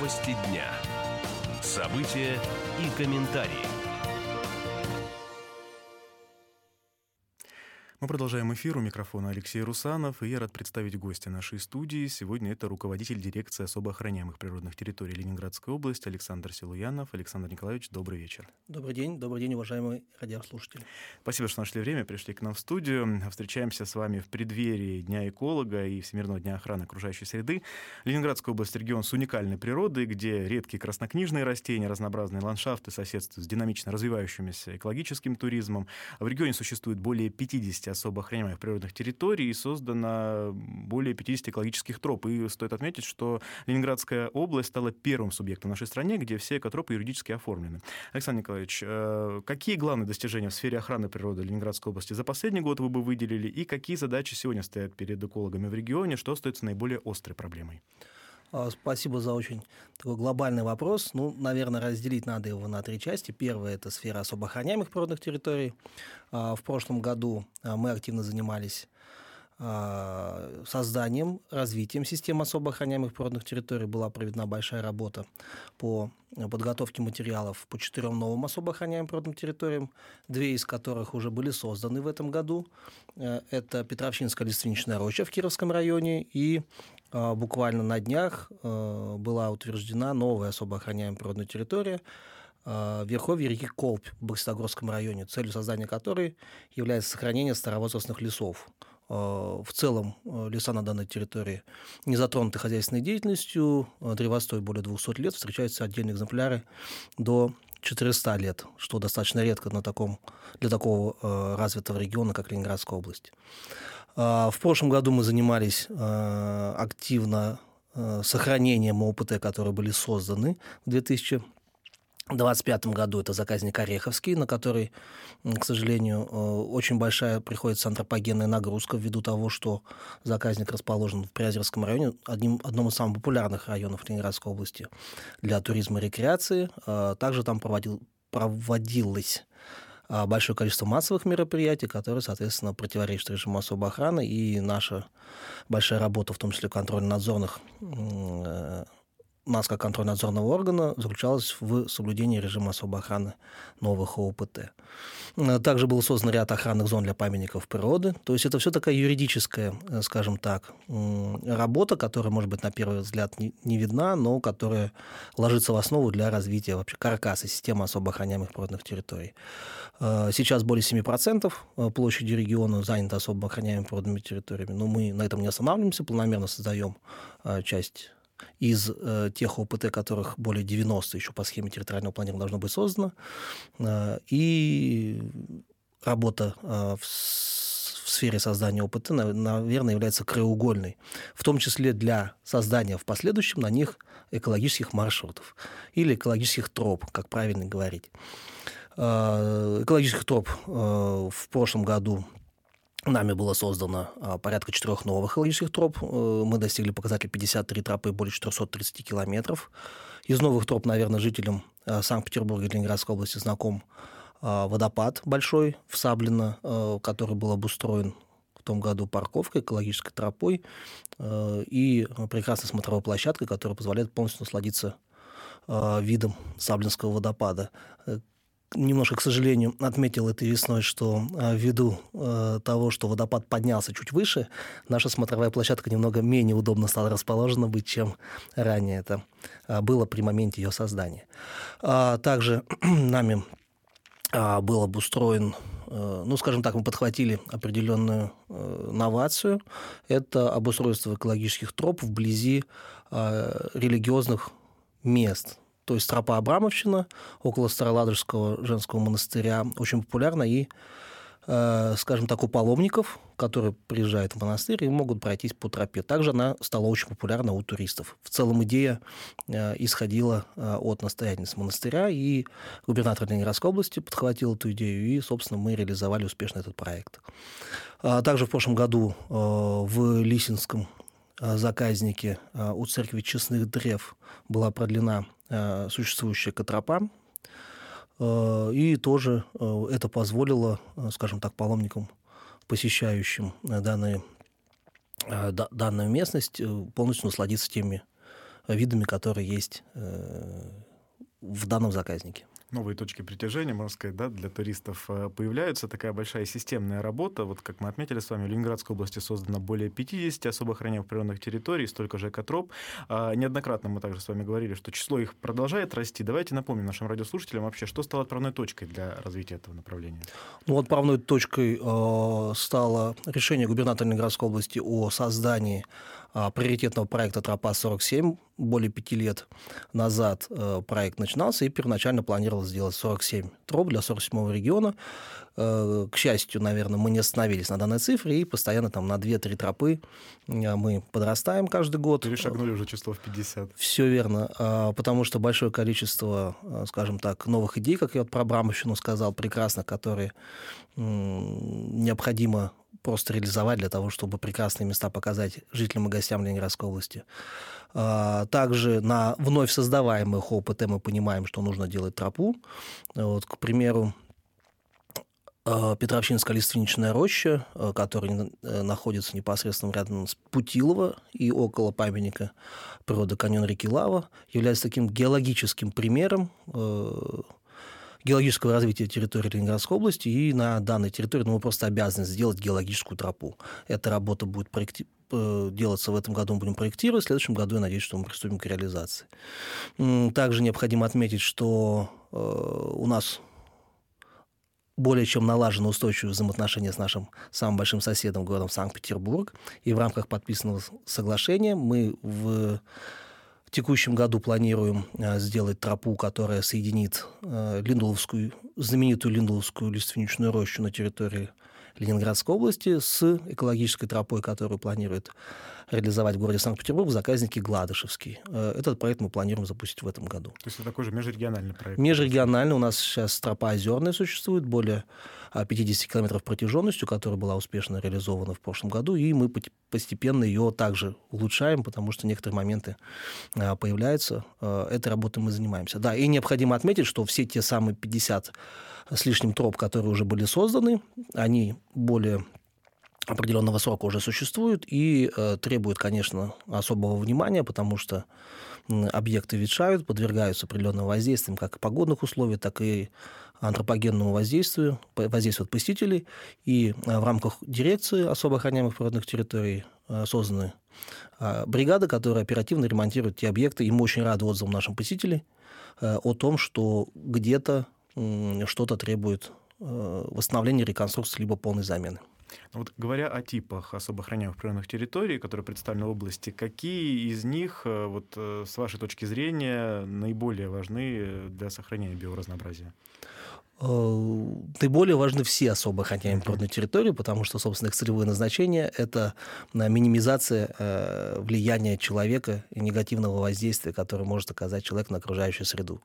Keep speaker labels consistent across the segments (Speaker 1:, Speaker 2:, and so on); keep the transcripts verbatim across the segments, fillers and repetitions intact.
Speaker 1: Новости дня. События и комментарии.
Speaker 2: Мы продолжаем эфир. У микрофона Алексей Русанов, и я рад представить гостя нашей студии. Сегодня это руководитель дирекции особо охраняемых природных территорий Ленинградской области Александр Силуянов. Александр Николаевич, добрый вечер.
Speaker 3: Добрый день, добрый день, уважаемые радиослушатели.
Speaker 2: Спасибо, что нашли время, пришли к нам в студию. Встречаемся с вами в преддверии Дня эколога и Всемирного дня охраны окружающей среды. Ленинградская область — регион с уникальной природой, где редкие краснокнижные растения, разнообразные ландшафты соседствуют с динамично развивающимся экологическим туризмом. В регионе существует более пятидесяти особо охраняемых природных территорий и создано более пятидесяти экологических троп. И стоит отметить, что Ленинградская область стала первым субъектом в нашей стране, где все экотропы юридически оформлены. Александр Николаевич, какие главные достижения в сфере охраны природы Ленинградской области за последний год вы бы выделили, и какие задачи сегодня стоят перед экологами в регионе, что остается наиболее острой проблемой?
Speaker 3: Спасибо за очень такой глобальный вопрос. Ну, наверное, разделить надо его на три части. Первая – это сфера особо охраняемых природных территорий. В прошлом году мы активно занимались созданием, развитием системы особо охраняемых природных территорий. Была проведена большая работа по подготовке материалов по четырем новым особо охраняемым природным территориям, две из которых уже были созданы в этом году. Это Петровщинская лиственничная роща в Кировском районе, и буквально на днях была утверждена новая особо охраняемая природная территория в верховье реки Колпь в Бокситогорском районе, целью создания которой является сохранение старовозрастных лесов. В целом леса на данной территории не затронуты хозяйственной деятельностью, древостой более двухсот лет, встречаются отдельные экземпляры до четырёхсот лет, что достаточно редко на таком, для такого развитого региона, как Ленинградская область. В прошлом году мы занимались активно сохранением ОПТ, которые были созданы в две тысячи двадцать пятом году. Это заказник Ореховский, на который, к сожалению, очень большая приходится антропогенная нагрузка ввиду того, что заказник расположен в Приозерском районе, одним, одном из самых популярных районов Ленинградской области для туризма и рекреации. Также там проводил, проводилось большое количество массовых мероприятий, которые, соответственно, противоречат режиму особой охраны, и наша большая работа, в том числе контрольно-надзорных нас как контрольно-надзорного органа, заключалась в соблюдении режима особой охраны новых ОПТ. Также был создан ряд охранных зон для памятников природы. То есть это все такая юридическая, скажем так, работа, которая, может быть, на первый взгляд не, не видна, но которая ложится в основу для развития вообще каркаса системы особо охраняемых природных территорий. Сейчас более семи процентов площади региона занято особо охраняемыми природными территориями, но мы на этом не останавливаемся, планомерно создаем часть из э, тех ОПТ, которых более девяноста еще по схеме территориального планирования должно быть создано. Э, и работа э, в, в сфере создания ОПТ, наверное, является краеугольной, в том числе для создания в последующем на них экологических маршрутов или экологических троп, как правильно говорить. Э, экологических троп э, в прошлом году нами было создано а, порядка четырех новых экологических троп. Мы достигли показателя пятьдесят три тропы, более четырехсот тридцати километров. Из новых троп, наверное, жителям а, Санкт-Петербурга и Ленинградской области знаком а, водопад большой в Саблино, а, который был обустроен в том году парковкой, экологической тропой а, и прекрасной смотровой площадкой, которая позволяет полностью насладиться а, видом Саблинского водопада. Немножко, к сожалению, отметил этой весной, что ввиду э, того, что водопад поднялся чуть выше, наша смотровая площадка немного менее удобно стала расположена быть, чем ранее это э, было при моменте ее создания. А также нами э, был обустроен, э, ну, скажем так, мы подхватили определенную э, новацию. Это обустройство экологических троп вблизи э, религиозных мест. То есть тропа Абрамовщина около Староладожского женского монастыря очень популярна, и, э, скажем так, у паломников, которые приезжают в монастырь и могут пройтись по тропе. Также она стала очень популярна у туристов. В целом идея э, исходила э, от настоятельницы монастыря, и губернатор Ленинградской области подхватил эту идею, и, собственно, мы реализовали успешно этот проект. А также в прошлом году э, в Лисинском заказнике у церкви Честных Древ была продлена существующая экотропа, и тоже это позволило, скажем так, паломникам, посещающим данные, данную местность, полностью насладиться теми видами, которые есть в данном заказнике.
Speaker 2: Новые точки притяжения, можно сказать, да, для туристов появляются. Такая большая системная работа. Вот как мы отметили с вами, в Ленинградской области создано более пятидесяти особо охраняемых природных территорий, столько же экотроп. А, неоднократно мы также с вами говорили, что число их продолжает расти. Давайте напомним нашим радиослушателям вообще, что стало отправной точкой для развития этого направления.
Speaker 3: Ну, отправной точкой э, стало решение губернатора Ленинградской области о создании э, приоритетного проекта «Тропа сорок семь». Более пяти лет назад э, проект начинался, и первоначально планировалось сделать сорок семь троп для сорок седьмого региона. Э, к счастью, наверное, мы не остановились на данной цифре, и постоянно там на две-три тропы э, мы подрастаем каждый год.
Speaker 2: Перешагнули уже число в пятьдесят.
Speaker 3: Все верно, э, потому что большое количество, э, скажем так, новых идей, как я вот про Абрамовщину сказал, прекрасно, которые э, необходимо просто реализовать для того, чтобы прекрасные места показать жителям и гостям Ленинградской области. Также на вновь создаваемых ОПТ мы понимаем, что нужно делать тропу. Вот, к примеру, Петровщинская лиственничная роща, которая находится непосредственно рядом с Путилово и около памятника природы каньон реки Лава, является таким геологическим примером геологического развития территории Ленинградской области, и на данной территории ну, мы просто обязаны сделать геологическую тропу. Эта работа будет проекти... делаться в этом году, мы будем проектировать, в следующем году, я надеюсь, что мы приступим к реализации. Также необходимо отметить, что у нас более чем налажено устойчивые взаимоотношения с нашим самым большим соседом, городом Санкт-Петербург, и в рамках подписанного соглашения мы в В текущем году планируем сделать тропу, которая соединит Линдуловскую, знаменитую Линдуловскую лиственничную рощу на территории Ленинградской области с экологической тропой, которую планирует реализовать в городе Санкт-Петербург в заказнике Гладышевский. Этот проект мы планируем запустить в этом году.
Speaker 2: То есть это такой же межрегиональный проект?
Speaker 3: Межрегиональный. У нас сейчас тропа озерная существует, более пятьдесят километров протяженностью, которая была успешно реализована в прошлом году, и мы постепенно ее также улучшаем, потому что некоторые моменты появляются. Этой работой мы занимаемся. Да, и необходимо отметить, что все те самые пятьдесят с лишним троп, которые уже были созданы, они более определенного срока уже существуют и э, требуют, конечно, особого внимания, потому что э, объекты ветшают, подвергаются определенным воздействиям как и погодных условий, так и антропогенному воздействию, воздействию от посетителей. И э, в рамках дирекции особо охраняемых природных территорий э, созданы э, бригады, которые оперативно ремонтируют те объекты. И мы очень рады отзывам наших посетителей э, о том, что где-то э, что-то требует э, восстановления, реконструкции либо полной замены.
Speaker 2: Вот говоря о типах особо охраняемых природных территорий, которые представлены в области, какие из них, вот, с вашей точки зрения, наиболее важны для сохранения биоразнообразия?
Speaker 3: Наиболее важны все особо охраняемые природные территории, потому что, собственно, их целевое назначение – это минимизация влияния человека и негативного воздействия, которое может оказать человек на окружающую среду.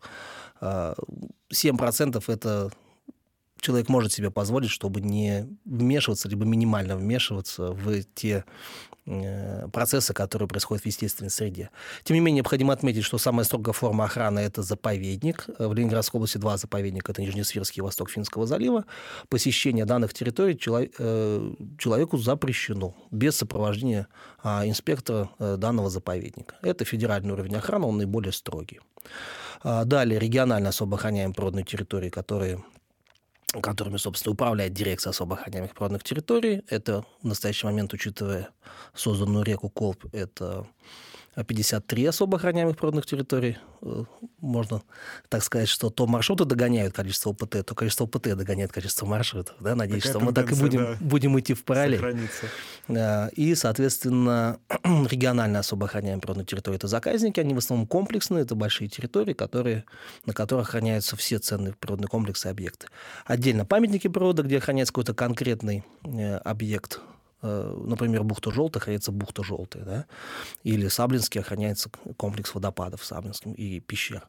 Speaker 3: семь процентов – это человек может себе позволить, чтобы не вмешиваться, либо минимально вмешиваться в те процессы, которые происходят в естественной среде. Тем не менее, необходимо отметить, что самая строгая форма охраны – это заповедник. В Ленинградской области два заповедника – это Нижнесвирский и Восток Финского залива. Посещение данных территорий человеку запрещено без сопровождения инспектора данного заповедника. Это федеральный уровень охраны, он наиболее строгий. Далее, регионально особо охраняемые природные территории, которые которыми, собственно, управляет дирекция особо охраняемых природных территорий. Это в настоящий момент, учитывая созданную реку Колпь, это пятьдесят три особо охраняемых природных территорий. Можно так сказать, что то маршруты догоняют количество ОПТ, то количество ОПТ догоняет количество маршрутов. Да? Надеюсь, Такая что мы так и будем, да, будем идти в параллель. И, соответственно, регионально особо охраняемые природные территории – это заказники. Они в основном комплексные, это большие территории, которые, на которых охраняются все ценные природные комплексы и объекты. Отдельно памятники природы, где охраняется какой-то конкретный объект. Например, бухта Желтая охраняется бухта Желтая, да? Или Саблинский охраняется комплекс водопадов в Саблинском и пещер.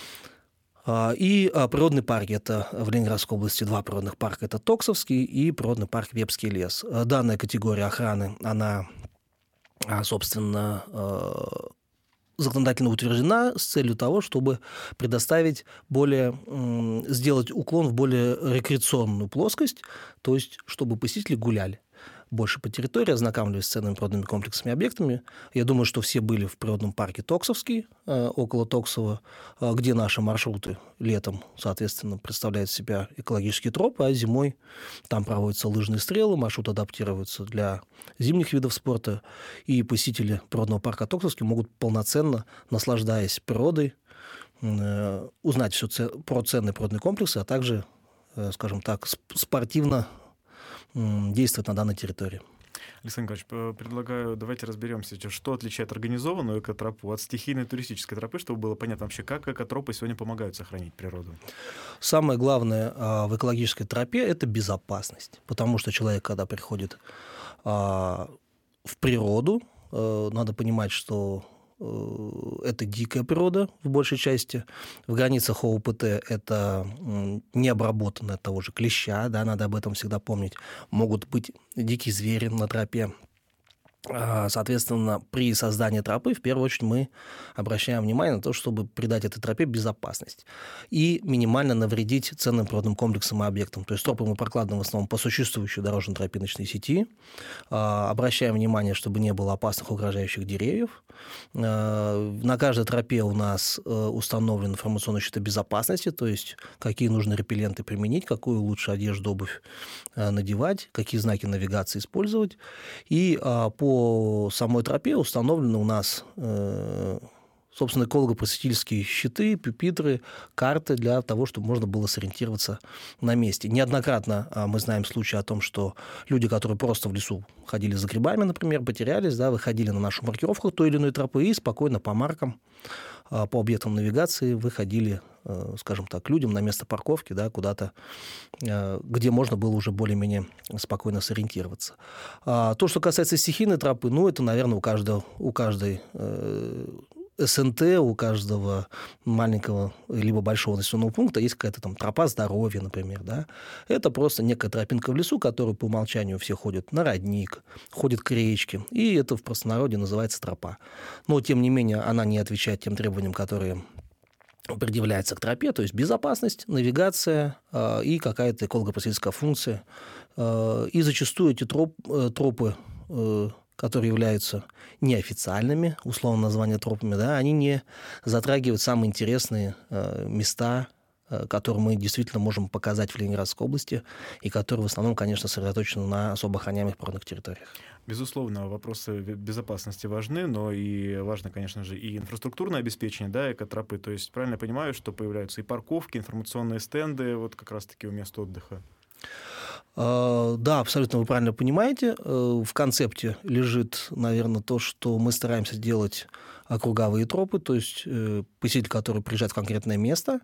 Speaker 3: И природные парки. Это в Ленинградской области два природных парка. Это Токсовский и природный парк Вепский лес. Данная категория охраны, она, собственно, законодательно утверждена с целью того, чтобы предоставить более, сделать уклон в более рекреационную плоскость, то есть чтобы посетители гуляли. больше по территории, ознакомились с ценными природными комплексами и объектами. Я думаю, что все были в природном парке Токсовский, около Токсова, где наши маршруты летом, соответственно, представляют из себя экологические тропы, а зимой там проводятся лыжные стрелы, маршрут адаптируется для зимних видов спорта, и посетители природного парка Токсовский могут полноценно, наслаждаясь природой, узнать все про ценные природные комплексы, а также, скажем так, спортивно действовать на данной территории.
Speaker 2: Александр Николаевич, предлагаю, давайте разберемся, что отличает организованную экотропу от стихийной туристической тропы, чтобы было понятно вообще, как экотропы сегодня помогают сохранить природу.
Speaker 3: Самое главное в экологической тропе – это безопасность, потому что человек, когда приходит в природу, надо понимать, что это дикая природа в большей части. В границах ОУПТ это необработанное того же клеща, да, надо об этом всегда помнить. Могут быть дикие звери на тропе. Соответственно, при создании тропы, в первую очередь, мы обращаем внимание на то, чтобы придать этой тропе безопасность и минимально навредить ценным природным комплексам и объектам. То есть тропы мы прокладываем в основном по существующей дорожно-тропиночной сети, обращаем внимание, чтобы не было опасных угрожающих деревьев. На каждой тропе у нас установлен информационный щит безопасности, то есть какие нужно репелленты применить, какую лучше одежду, обувь надевать, какие знаки навигации использовать. И по По самой тропе установлены у нас, собственно, эколого-просветительские щиты, пюпитры, карты для того, чтобы можно было сориентироваться на месте. Неоднократно мы знаем случаи о том, что люди, которые просто в лесу ходили за грибами, например, потерялись, да, выходили на нашу маркировку той или иной тропы и спокойно по маркам, по объектам навигации выходили, скажем так, людям на место парковки, да, куда-то, где можно было уже более-менее спокойно сориентироваться. То, что касается стихийной тропы, ну, это, наверное, у каждого, у каждой СНТ, у каждого маленького либо большого населенного пункта есть какая-то там тропа здоровья, например, да. Это просто некая тропинка в лесу, которую по умолчанию все ходят на родник, ходят к речке, и это в простонародье называется тропа. Но, тем не менее, она не отвечает тем требованиям, которые предъявляется к тропе, то есть безопасность, навигация э, и какая-то эколого-просветительская функция. Э, и зачастую эти троп, э, тропы, э, которые являются неофициальными, условно название тропами, да, они не затрагивают самые интересные э, места, э, которые мы действительно можем показать в Ленинградской области, и которые в основном, конечно, сосредоточены на особо охраняемых природных территориях.
Speaker 2: Безусловно, вопросы безопасности важны, но и важно, конечно же, и инфраструктурное обеспечение, да, экотропы. То есть правильно я понимаю, что появляются и парковки, информационные стенды, вот как раз-таки у мест отдыха?
Speaker 3: Да, абсолютно вы правильно понимаете. В концепте лежит, наверное, то, что мы стараемся делать круговые тропы, то есть посетитель, который приезжает в конкретное место,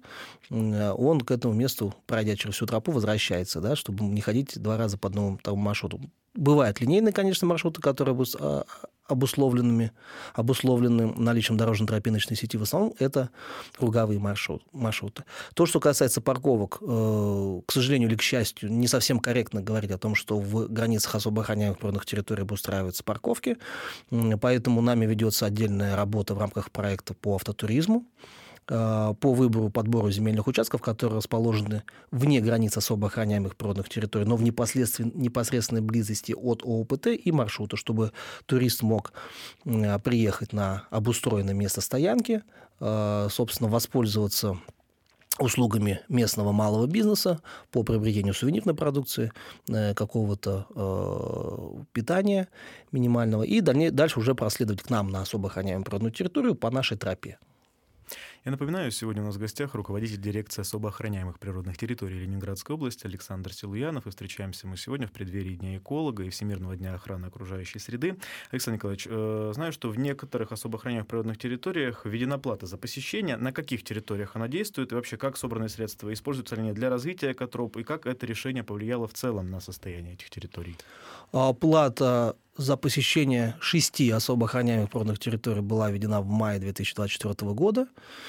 Speaker 3: он к этому месту, пройдя через всю тропу, возвращается, да, чтобы не ходить два раза по одному тому маршруту. Бывают линейные, конечно, маршруты, которые обусловлены, обусловлены наличием дорожно-тропиночной сети. В основном это круговые маршрут, маршруты. То, что касается парковок, к сожалению или к счастью, не совсем корректно говорить о том, что в границах особо охраняемых природных территорий обустраиваются парковки. Поэтому нами ведется отдельная работа в рамках проекта по автотуризму, по выбору, подбору земельных участков, которые расположены вне границ особо охраняемых природных территорий, но в непосредственной, непосредственной близости от ОУПТ и маршрута, чтобы турист мог приехать на обустроенное место стоянки, собственно, воспользоваться услугами местного малого бизнеса по приобретению сувенирной продукции, какого-то э, питания минимального, и дальше уже проследовать к нам на особо охраняемую природную территорию по нашей тропе.
Speaker 2: Я напоминаю, сегодня у нас в гостях руководитель дирекции особо охраняемых природных территорий Ленинградской области Александр Силуянов. И встречаемся мы сегодня в преддверии Дня эколога и Всемирного дня охраны окружающей среды. Александр Николаевич, э, знаю, что в некоторых особо охраняемых природных территориях введена плата за посещение. На каких территориях она действует и вообще как собранные средства используются ли они для развития экотроп и как это решение повлияло в целом на состояние этих территорий?
Speaker 3: Плата за посещение шести особо охраняемых природных территорий была введена в мае две тысячи двадцать четвёртого года,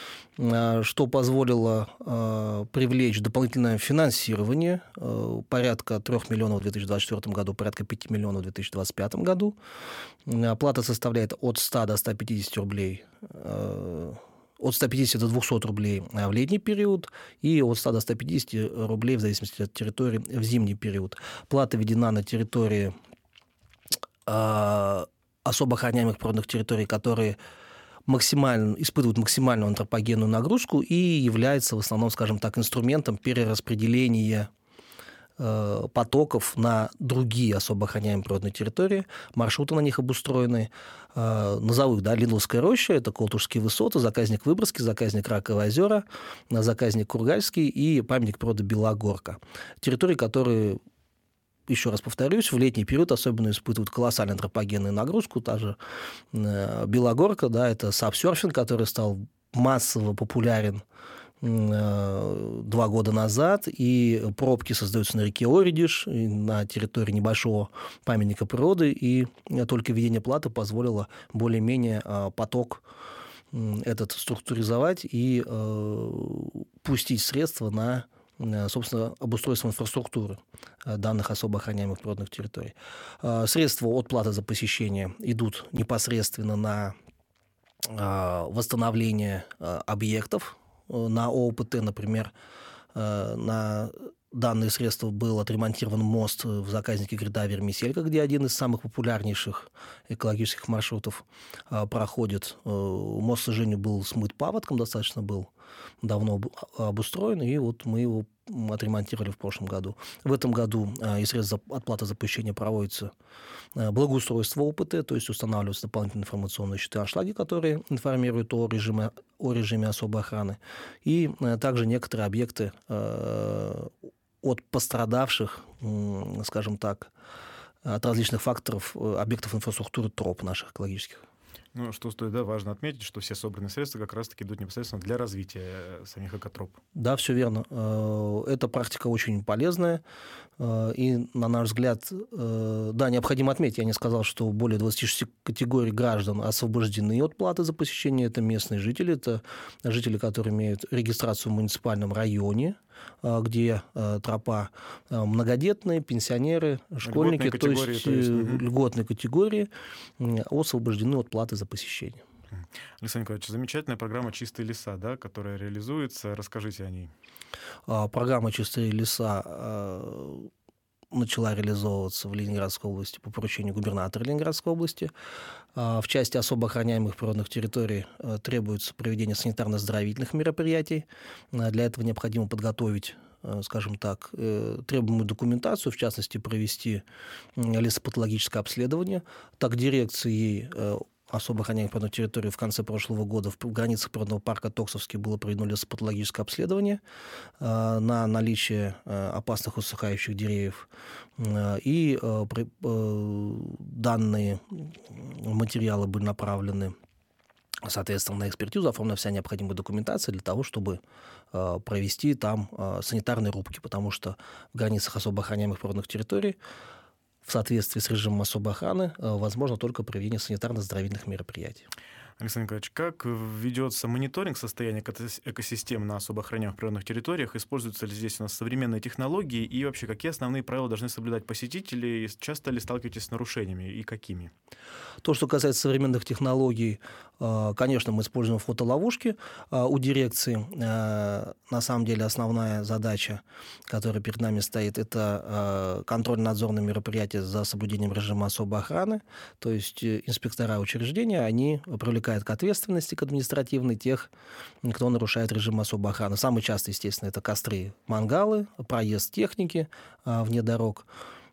Speaker 3: что позволило э, привлечь дополнительное финансирование, э, порядка трёх миллионов в две тысячи двадцать четвёртом году, порядка пяти миллионов в две тысячи двадцать пятом году. Оплата составляет от ста до ста пятидесяти рублей, э, от ста пятидесяти до двухсот рублей в летний период и от ста до ста пятидесяти рублей в зависимости от территории в зимний период. Плата введена на территории э, особо охраняемых природных территорий, которые максимально, испытывают максимальную антропогенную нагрузку и является в основном, скажем так, инструментом перераспределения э, потоков на другие особо охраняемые природные территории. Маршруты на них обустроены. Э, назову их, да, Линловская роща, это Колтушские высоты, заказник Выборгский, заказник Раковые озера, заказник Кургальский и памятник природы Белогорка. Территории, которые, еще раз повторюсь, в летний период особенно испытывают колоссальную антропогенную нагрузку. Та же э, Белогорка, да, это сапсерфинг, который стал массово популярен э, два года назад, и пробки создаются на реке Оридиш, на территории небольшого памятника природы, и только введение платы позволило более-менее э, поток э, этот структуризовать и э, пустить средства на, собственно, обустройство инфраструктуры данных особо охраняемых природных территорий. Средства от платы за посещение идут непосредственно на восстановление объектов. На ООПТ, например, на данные средства был отремонтирован мост в заказнике Гряда-Вермиселька, где один из самых популярнейших экологических маршрутов проходит. Мост, к сожалению, был смыт паводком, достаточно был давно обустроен, и вот мы его отремонтировали в прошлом году. В этом году из средств от платы за посещение проводится благоустройство ОПТ, то есть устанавливаются дополнительные информационные щиты аншлаги, которые информируют о режиме, о режиме особой охраны, и также некоторые объекты от пострадавших, скажем так, от различных факторов, объектов инфраструктуры троп наших экологических.
Speaker 2: Ну, что стоит, да, важно отметить, что все собранные средства как раз-таки идут непосредственно для развития самих экотроп. Да, все верно. Эта практика очень полезная. И, на наш взгляд, да, необходимо отметить, я не сказал, что более двадцати шести категорий граждан освобождены от платы за посещение. Это местные жители, это жители, которые имеют регистрацию в муниципальном районе, где тропа многодетные, пенсионеры, школьники, то есть, то есть льготные категории освобождены от платы за посещение. Александр Николаевич, замечательная программа «Чистые леса», да, которая реализуется. Расскажите о ней.
Speaker 3: Программа «Чистые леса» начала реализовываться в Ленинградской области по поручению губернатора Ленинградской области. В части особо охраняемых природных территорий требуется проведение санитарно-оздоровительных мероприятий. Для этого необходимо подготовить, скажем так, требуемую документацию, в частности, провести лесопатологическое обследование. Так, дирекцией особо охраняемых природных территорий в конце прошлого года в границах природного парка Токсовский было проведено лесопатологическое обследование э, на наличие э, опасных усыхающих деревьев. Э, и э, при, э, данные материалы были направлены, соответственно, на экспертизу, оформлена вся необходимая документация для того, чтобы э, провести там э, санитарные рубки, потому что в границах особо охраняемых природных территорий в соответствии с режимом особой охраны возможно только проведение санитарно-оздоровительных мероприятий.
Speaker 2: Александр Николаевич, как ведется мониторинг состояния экосистем на особо охраняемых природных территориях? Используются ли здесь у нас современные технологии? И вообще, какие основные правила должны соблюдать посетители? Часто ли сталкиваетесь с нарушениями и какими?
Speaker 3: То, что касается современных технологий, конечно, мы используем фотоловушки у дирекции. На самом деле основная задача, которая перед нами стоит, это контрольно-надзорные мероприятия за соблюдением режима особой охраны. То есть инспектора учреждения, они привлекают к ответственности, к административной, тех, кто нарушает режим особой охраны. Самый частый, естественно, это костры, мангалы, проезд техники а, вне дорог.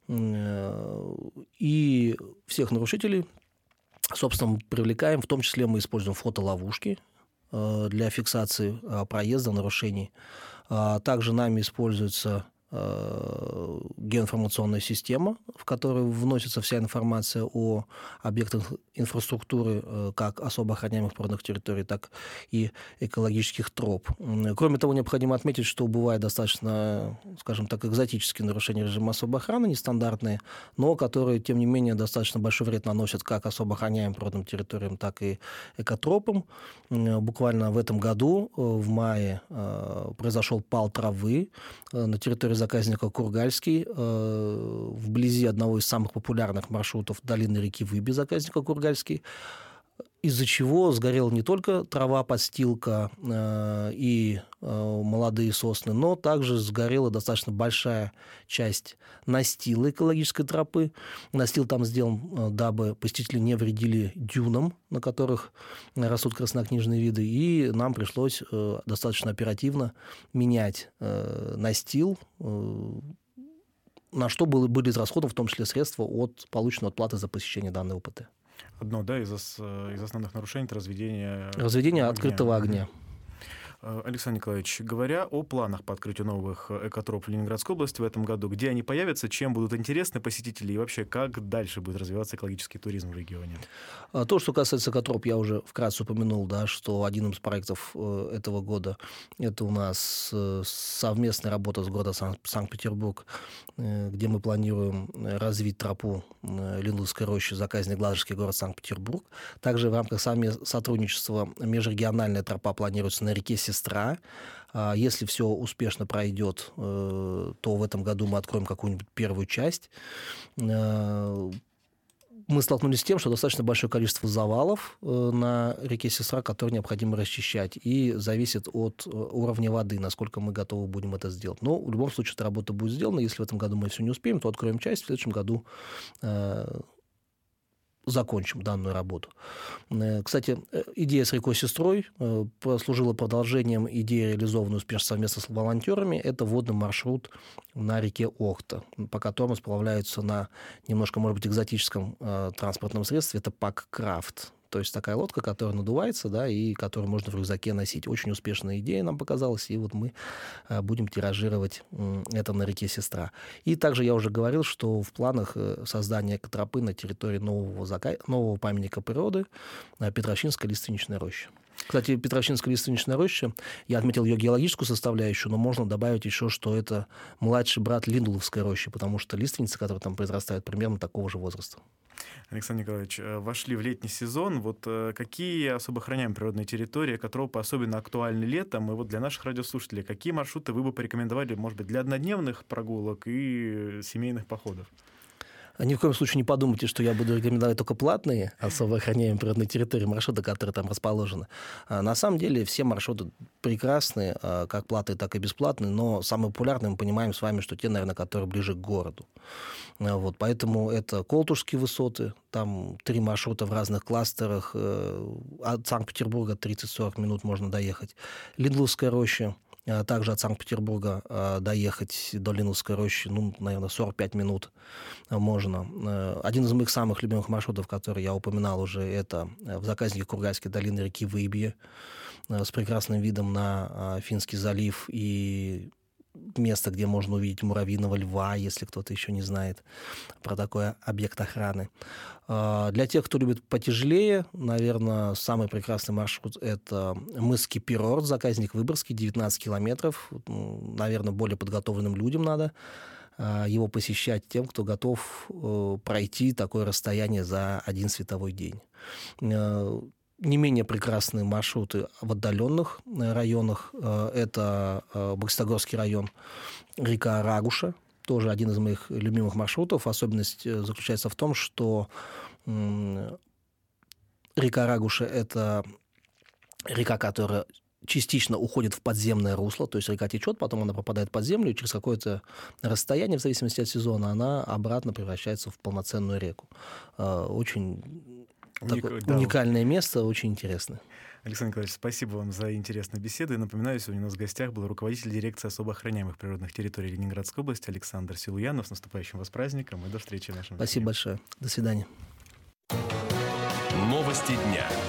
Speaker 3: И всех нарушителей, собственно, мы привлекаем, в том числе мы используем фотоловушки а, для фиксации а, проезда, нарушений. А, также нами используется геоинформационная система, в которую вносится вся информация о объектах инфраструктуры, как особо охраняемых природных территорий, так и экологических троп. Кроме того, необходимо отметить, что бывают достаточно, скажем так, экзотические нарушения режима особой охраны, нестандартные, но которые, тем не менее, достаточно большой вред наносят как особо охраняемым природным территориям, так и экотропам. Буквально в этом году, в мае, произошел пал травы на территории заказника Кургальский, э, вблизи одного из самых популярных маршрутов долины реки Выби, заказника Кургальский. из-за чего сгорела не только трава, подстилка э, и э, молодые сосны, но также сгорела достаточно большая часть настила экологической тропы. Настил там сделан, э, дабы посетители не вредили дюнам, на которых растут краснокнижные виды, и нам пришлось э, достаточно оперативно менять э, настил, э, на что было, были израсходованы в том числе средства от полученной от платы за посещение данной ОПТ.
Speaker 2: Одно, да, из, из основных нарушений — это разведение...
Speaker 3: Разведение
Speaker 2: огня.
Speaker 3: открытого огня.
Speaker 2: Александр Николаевич, говоря о планах по открытию новых экотроп в Ленинградской области в этом году, где они появятся, чем будут интересны посетители и вообще как дальше будет развиваться экологический туризм в регионе?
Speaker 3: То, что касается экотроп, я уже вкратце упомянул, да, что один из проектов этого года — это у нас совместная работа с городом Санкт-Петербург, где мы планируем развить тропу Линдловской рощи, заказник Гладышский город Санкт-Петербург. Также в рамках сотрудничества межрегиональная тропа планируется на реке Сестра. Если все успешно пройдет, то в этом году мы откроем какую-нибудь первую часть. Мы столкнулись с тем, что достаточно большое количество завалов на реке Сестра, которые необходимо расчищать, и зависит от уровня воды, насколько мы готовы будем это сделать. Но в любом случае эта работа будет сделана. Если в этом году мы все не успеем, то откроем часть, в следующем году закончим данную работу. Кстати, идея с рекой Сестрой послужила продолжением идеи, реализованной успешно совместно с волонтерами. Это водный маршрут на реке Охта, по которому сплавляются на немножко, может быть, экзотическом э, транспортном средстве. Это пак-крафт. То есть такая лодка, которая надувается, да, и которую можно в рюкзаке носить. Очень успешная идея нам показалась, и вот мы э, будем тиражировать э, это на реке Сестра. И также я уже говорил, что в планах э, создания экотропы на территории нового, зака... нового памятника природы э, Петрощинская лиственничная роща. Кстати, Петрощинская лиственничная роща, я отметил ее геологическую составляющую, но можно добавить еще, что это младший брат Линдловской рощи, потому что лиственницы, которые там произрастают, примерно такого же возраста.
Speaker 2: Александр Николаевич, вошли в летний сезон. Вот какие особо охраняемые природные территории, экотропы особенно актуальны летом? И вот для наших радиослушателей, какие маршруты вы бы порекомендовали, может быть, для однодневных прогулок и семейных походов?
Speaker 3: Ни в коем случае не подумайте, что я буду рекомендовать только платные особо охраняемые природные территории, маршруты, которые там расположены. На самом деле все маршруты прекрасны, как платные, так и бесплатные, но самые популярные мы понимаем с вами, что те, наверное, которые ближе к городу. Вот, поэтому это Колтушские высоты, там три маршрута в разных кластерах, от Санкт-Петербурга тридцать-сорок минут можно доехать. Линдловская роща. Также от Санкт-Петербурга доехать до Линдловской рощи, ну, наверное, сорок пять минут можно. Один из моих самых любимых маршрутов, который я упоминал уже, это в заказнике Кургальской долины реки Выбье с прекрасным видом на Финский залив и место, где можно увидеть муравьиного льва, если кто-то еще не знает про такой объект охраны. Для тех, кто любит потяжелее, наверное, самый прекрасный маршрут — это мыс Кипирор, заказник Выборгский, девятнадцать километров. Наверное, более подготовленным людям надо его посещать, тем, кто готов пройти такое расстояние за один световой день. Не менее прекрасные маршруты в отдаленных районах. Это Бокситогорский район, река Рагуша, тоже один из моих любимых маршрутов. Особенность заключается в том, что река Рагуша — это река, которая частично уходит в подземное русло, то есть река течет, потом она попадает под землю, и через какое-то расстояние, в зависимости от сезона, она обратно превращается в полноценную реку. Очень
Speaker 2: Уник...
Speaker 3: такое
Speaker 2: да.
Speaker 3: уникальное место, очень интересное.
Speaker 2: Александр Николаевич, спасибо вам за интересную беседу. И напоминаю, сегодня у нас в гостях был руководитель дирекции особо охраняемых природных территорий Ленинградской области Александр Силуянов. С наступающим вас праздником и до встречи в нашем эфире.
Speaker 3: Спасибо большое. До свидания.
Speaker 1: Новости дня.